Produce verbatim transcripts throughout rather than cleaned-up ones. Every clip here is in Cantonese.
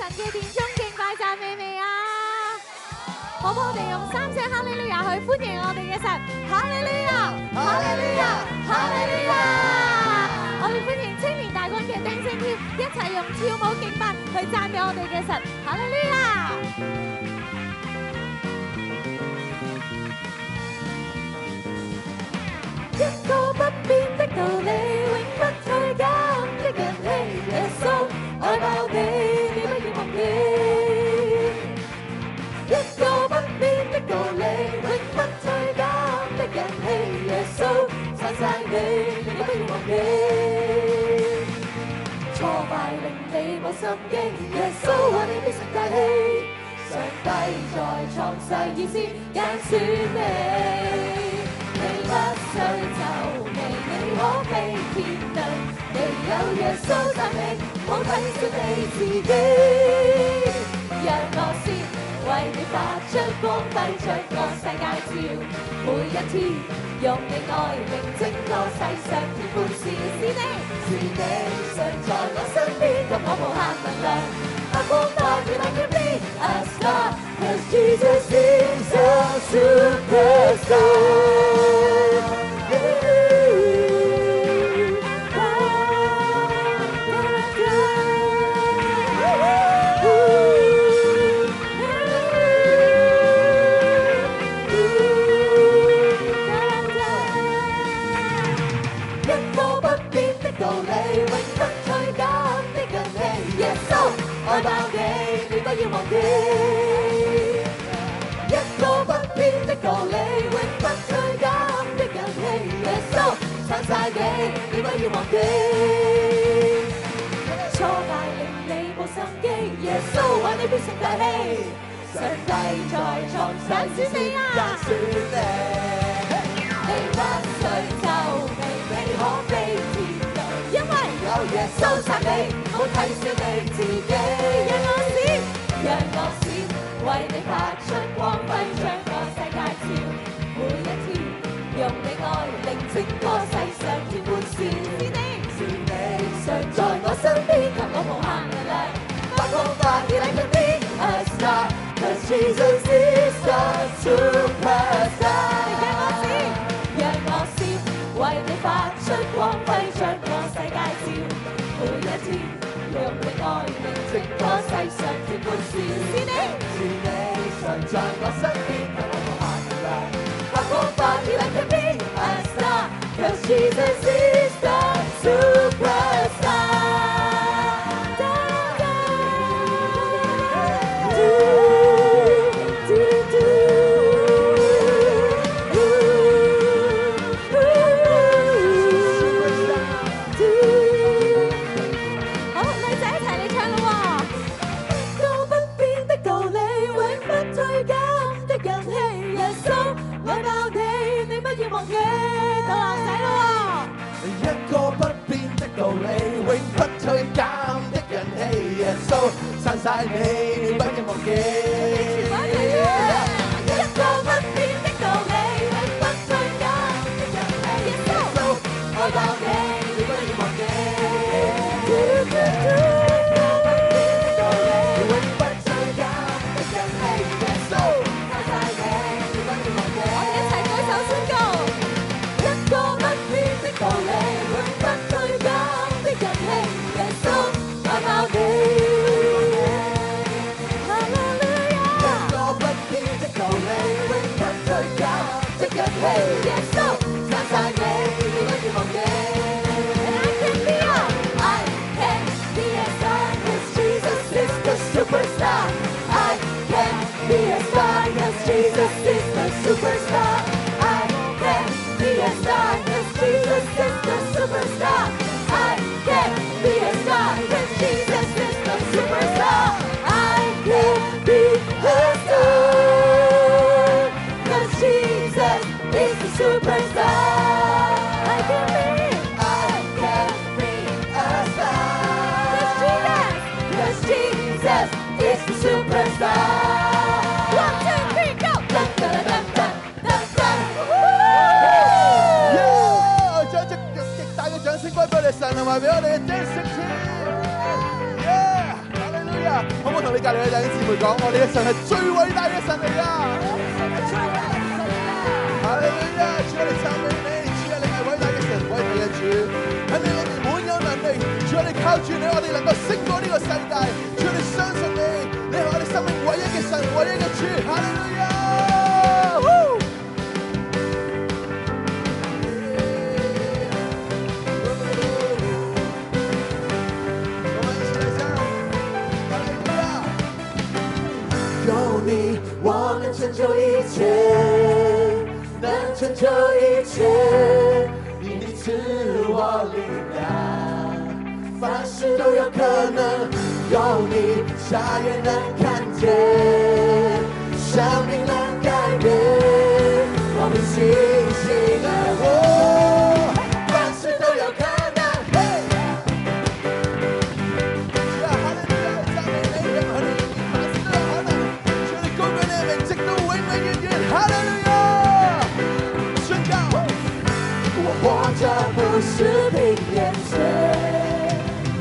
神嘅殿中敬拜讚美你啊！好唔好？我哋用三聲哈利路亞去歡迎我哋嘅神，哈利路亞，哈利路亞，哈利路亞！我哋歡迎青年大軍嘅叮聲跳，一齊用跳舞敬拜去讚美我哋嘅神，哈利路亞！一個不變的道理，永不退減的人氣，耶穌愛爆你，你不要忘記。一個不變的道理，永不退減的人氣，耶穌撐曬你，你不要忘記。挫敗令你冇心機，耶穌愛你必成大器，上帝在創世以先揀選你。你不需皺眉，你可被天能，你有耶穌讚美，冇睇小你自己。讓我先為你發出光輝，將個世界照。每一天用你愛明整個世上天歡笑。是你，是你常在我身邊，給我無限能量。發光發熱，I can be a star, 'cause Jesus is a superstar。愛爆你，你不要忘記。一個不變的道理，永不退減的人氣，耶穌撐曬你，你不要忘記。挫敗令你冇心機，耶穌為你變成大器，上帝在創世之先揀選你。你不需皺眉，你可飛天遁，因為有耶穌撐你，冇睇小你自己。讓我閃，讓我閃，為你發出光輝，將個世界照。每一天用你愛令整個世上天歡笑。是你，是你常在我身邊，給我無限能量。發光發熱，I can be a star, 'cause Jesus is a superstar。讓我閃，讓我閃，為你發出光輝，將個世界照。每一天用你愛令整個世上天歡笑。是你，是你常在我身邊，給我無限能量。發光發熱，I can be a star, 'cause Jesus is the superstar。撐曬你，你不要忘記。一個不變的道理，永不退減的人氣，耶穌愛爆你，你不要忘記。一個不變的道理，永不退減的人氣，耶穌撐曬你，你不要忘記。我哋一齊舉手宣告。一個不變的道理，永不退減的人氣，耶穌愛爆你。Hey, yes, so, 撐曬你，你不要忘記。And I can be a, I can be a star, 'cause Jesus is the superstar. I can be a star, 'cause Jesus is the superstar. I can be a star, 'cause Jesus is the superstar. I can be a star, 'cause Jesus is the superstar. I can be a star, 'cause Jesus is the superstar. I can be, I can be a star. 'Cause Jesus, 'cause Jesus is the superstar. One, two, three, go! Dun, dun, dun, dun, dun, dun. Yeah! 將隻極大嘅掌聲歸俾我哋神，同埋俾我哋嘅 dancing team。Yeah! 哈利路亞！好唔好？ 同你隔離嘅弟兄姊妹講，我哋嘅神係最偉大嘅神嚟㗎。哈利路亞！主啊，你讚美你，主啊，你係偉大嘅神，偉大嘅主，喺你裏面滿有能力。主啊，你靠住你，我哋能夠勝過呢個世界。主啊，你相信你，你係我哋生命唯一嘅神，唯一嘅主。哈利路亞！ 有你，我能成就一切，能成就一切，因你赐我力量，凡事都有可能。有你，瞎眼能看见，生命能改变，我们信心而活，凡事都有可能。活着不是凭眼前，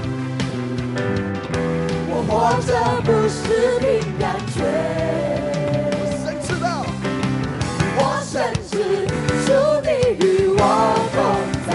我活着不是凭感觉， 我深知道， 我深知主你与我同在，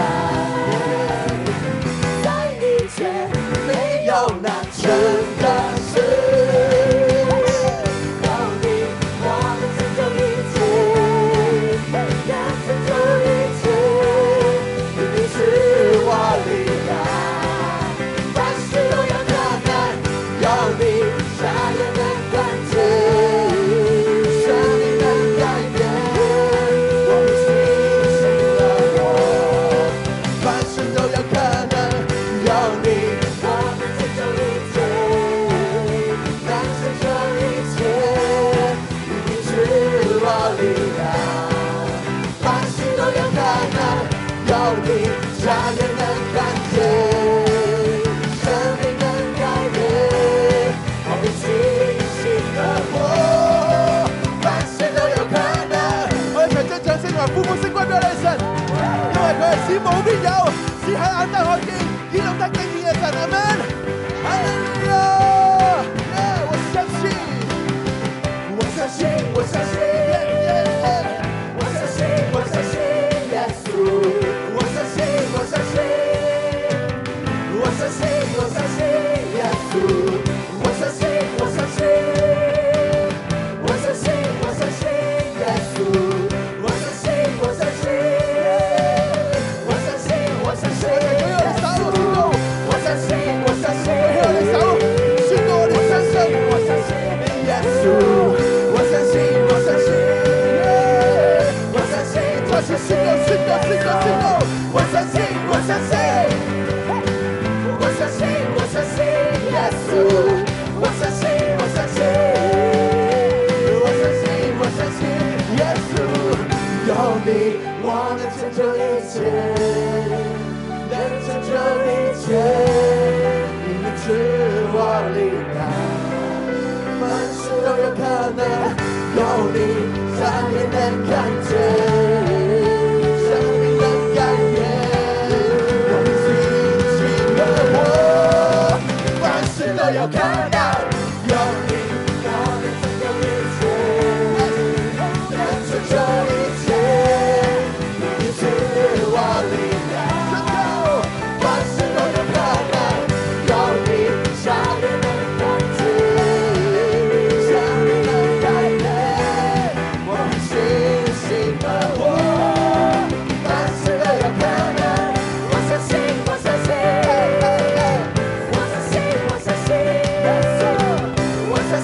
在你前没有难成的事。有你，我能成就一切，能成就一切。是我力量，凡事都有可能。有你，瞎眼能看见，生命能改变。我们信心而活，凡事都有可能。有你，我能成就一切，能成就一切。你是我力量，凡事都有可能。有你，瞎眼能看见，生命能改变，我们信心而活，凡事都有可能。 我哋齊將掌聲同埋歡呼聲歸俾我哋神，因為佢係使無邊有，使喺眼得看見，見到得經見嘅神。阿們，哈利路亞！我相信， 我相信，我相信，我相信，我相信耶穌。我相信，我相信，我相信，我相信耶穌。我相信，我相信，我相信，我相信耶穌。我相信，我相信，我相信，我相信耶穌。我相信，我相信，宣告我哋相信，我相信耶穌。我相信，我相信，我相信，我相信，宣告，宣告，宣告，宣告。我相信，我相信，我相信，我相信耶穌。我相信，我相信，我相信，我相信耶穌。有你，我能成就一切，能成就一切，因你赐我力量，凡事都有可能。有你，瞎眼能看见。都有可能，有你，我能成就一切，能成就一切，你赐我力量，凡事都有可能，有你，瞎眼能看见，生命能改变，我们信心而活，凡事都有可能，我相信，我相信。我相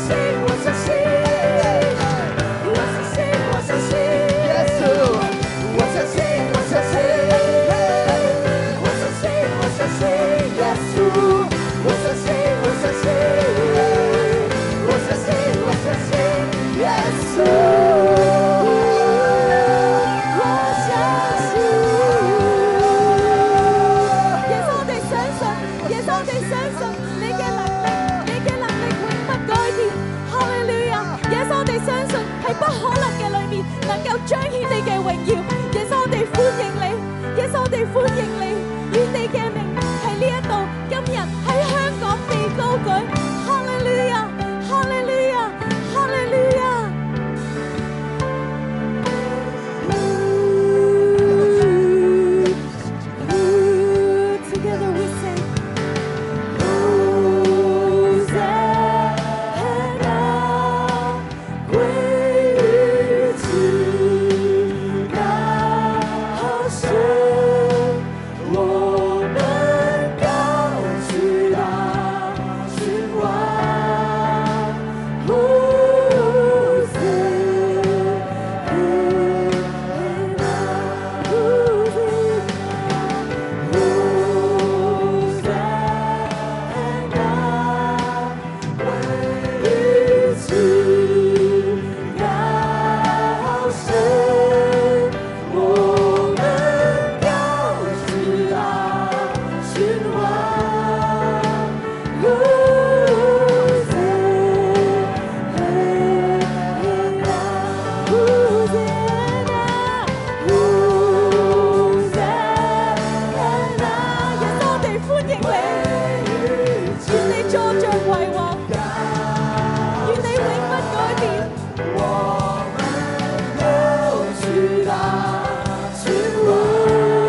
為王，願你永不改變。我們要去到君王。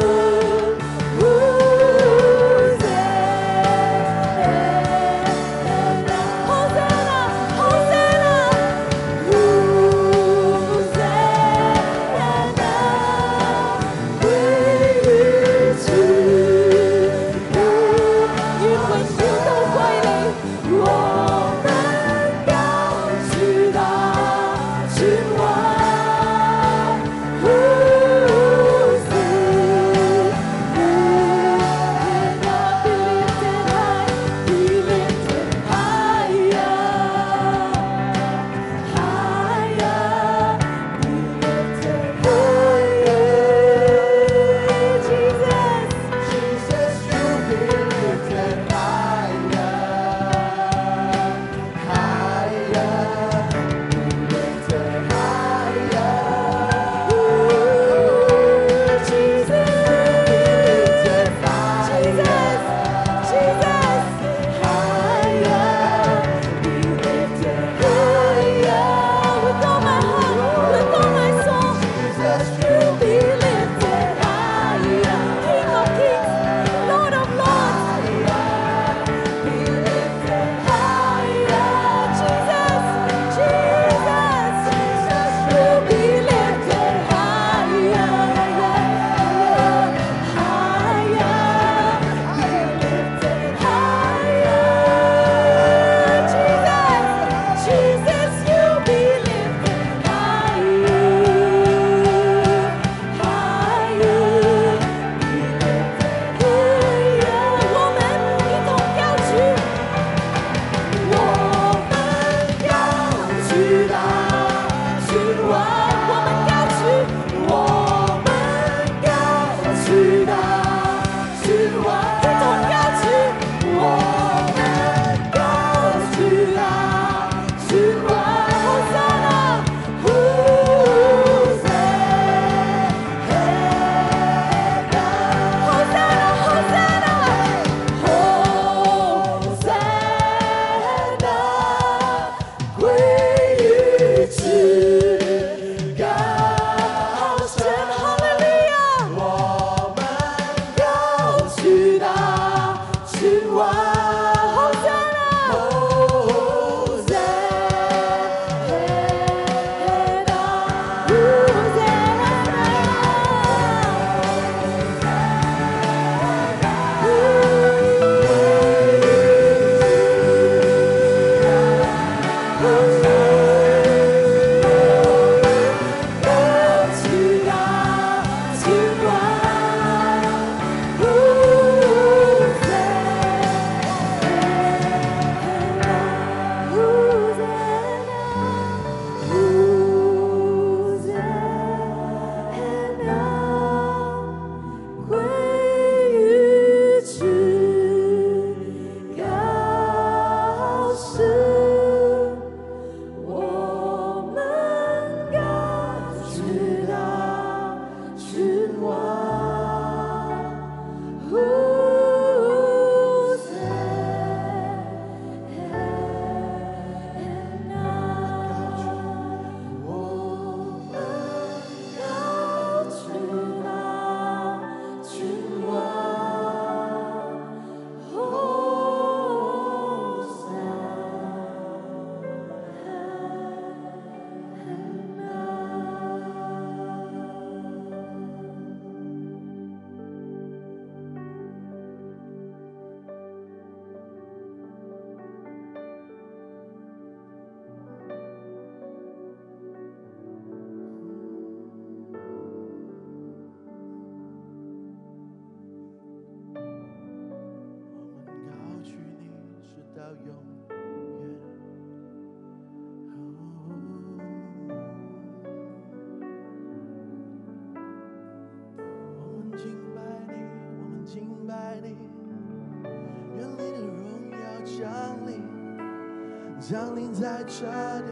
降临在这里，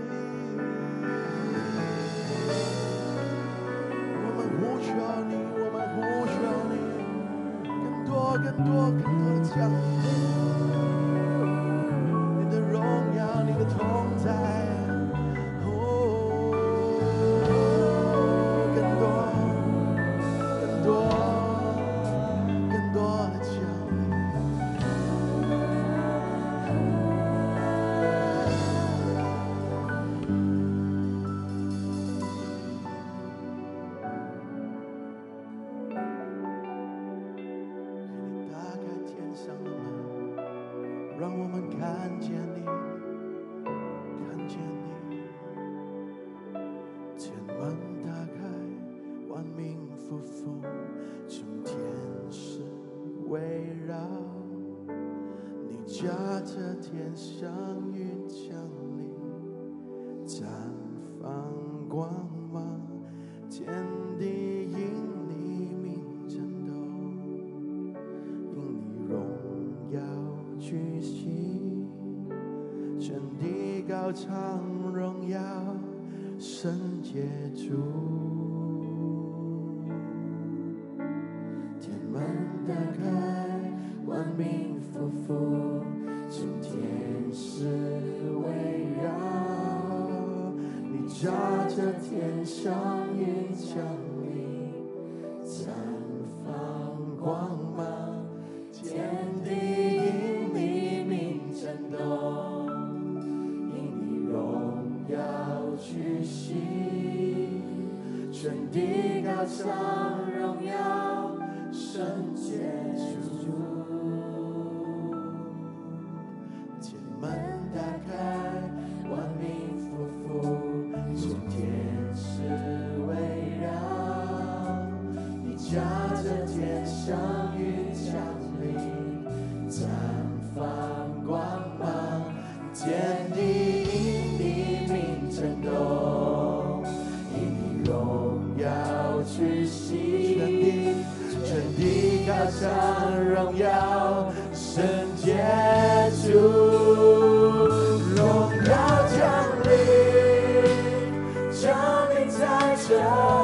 我们呼求你，我们呼求你，更多、更多、更多的降临，你的荣驾着天上云降临，绽放光芒，天地因你名震动，因你荣耀举行，全地高唱荣耀圣洁主。天门打开，万民匍匐，众天使围绕，你驾着天上云降临，绽放光芒，天地因你名震动，因你荣耀举行，全地高唱荣耀圣洁主。天门打开，万民匍匐，众天使围绕，你驾着天上云降临，绽放光芒，天地因你名震动，因你荣耀举行，全地全地高唱荣耀圣洁主，荣耀降临，降临在这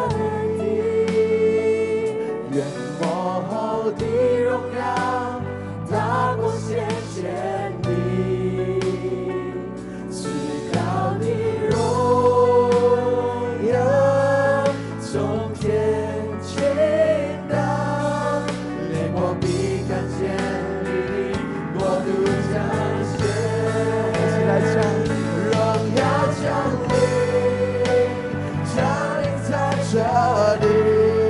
地，愿幕后的荣耀大过先前的，至高的荣耀从天倾倒，列国必看见你的国度彰显。一起来唱，荣耀降临，降临在这里，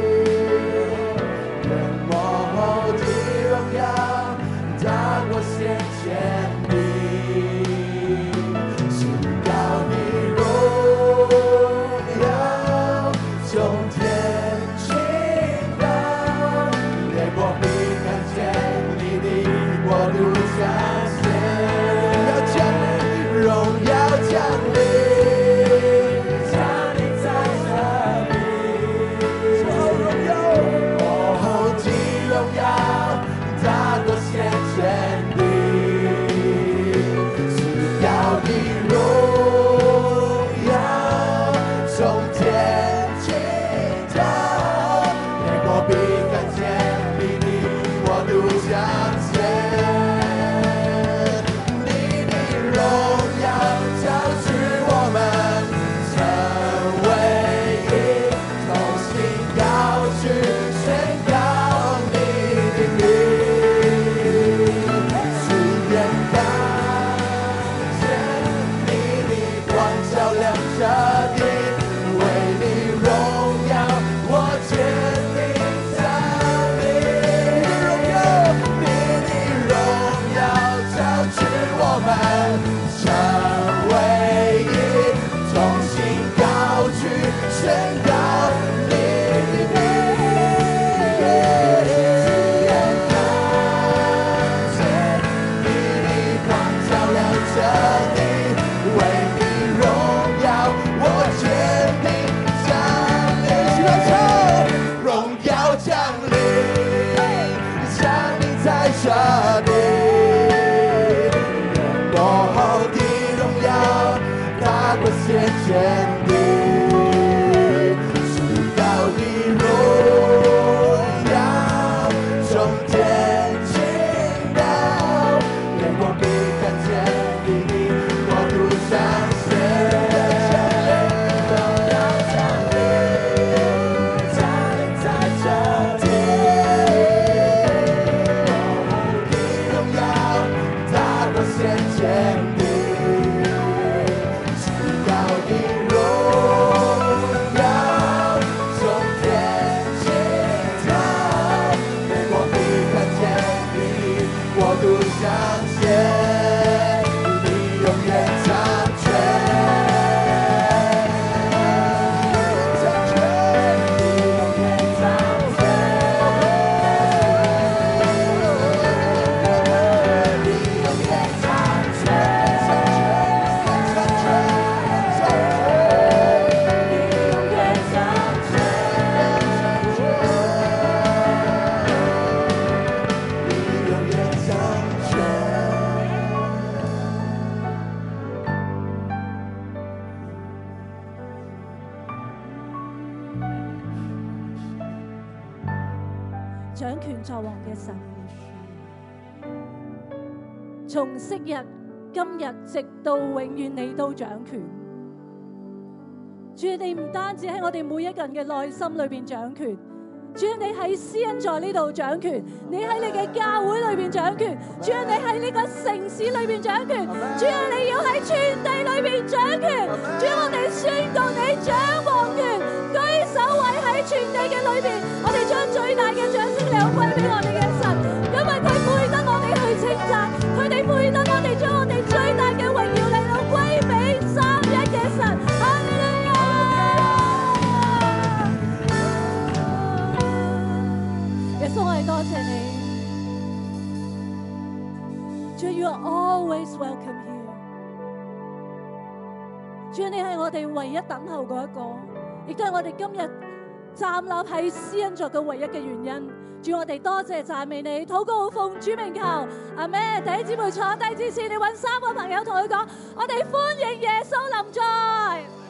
愿幕后的荣耀大过先前的，至高的荣耀从天倾倒，列国必看见你的国度彰显。荣耀降临，降临在这里，荣耀幕后的荣耀大过先前的，至高的荣耀从天倾倒，列国必看见你的国度彰显。你的荣耀招致我们成为一，同心高举宣告你的名，只愿看见你的光照亮这地，为你荣耀我坚定站立。你的荣耀招致我们成为一，同心高举宣告你的名，只愿看见你的光照亮这地，为你荣耀我坚定站立。一起来唱，荣耀降临，降临在这里，幕后的荣耀大过先前的，至高的荣耀从天倾倒，列国必看见你的国度彰显。荣耀降临，降临在这地，幕后的荣耀大过先前的，至高的荣權作王嘅神。從昔日、今日直到永遠，你都掌權。主，你唔單止喺我哋每一個人嘅內心裏邊掌權，主，你喺施恩座呢度掌權，你喺你嘅教會裏邊掌權，主，你喺呢個城市裏邊掌權，主，你要喺全地裏邊掌權。主，我哋宣告你掌王權，舉手位喺全地嘅裏邊，我哋將最大嘅掌聲嚟歸俾我哋嘅神，因為佢配得我哋去稱讚，佢哋配得我哋將我哋最大嘅榮耀嚟到歸俾三一嘅神。哈利路亞！耶穌，我哋多謝你。主， You are always welcome here。主，你係我哋唯一等候嗰一個，亦都係我哋今日站立喺施恩座嘅唯一嘅原因。主，我哋多謝讚美你，禱告奉主名求，阿們。弟兄姊妹坐低之前，你揾三個朋友同佢講，我哋歡迎耶穌臨在。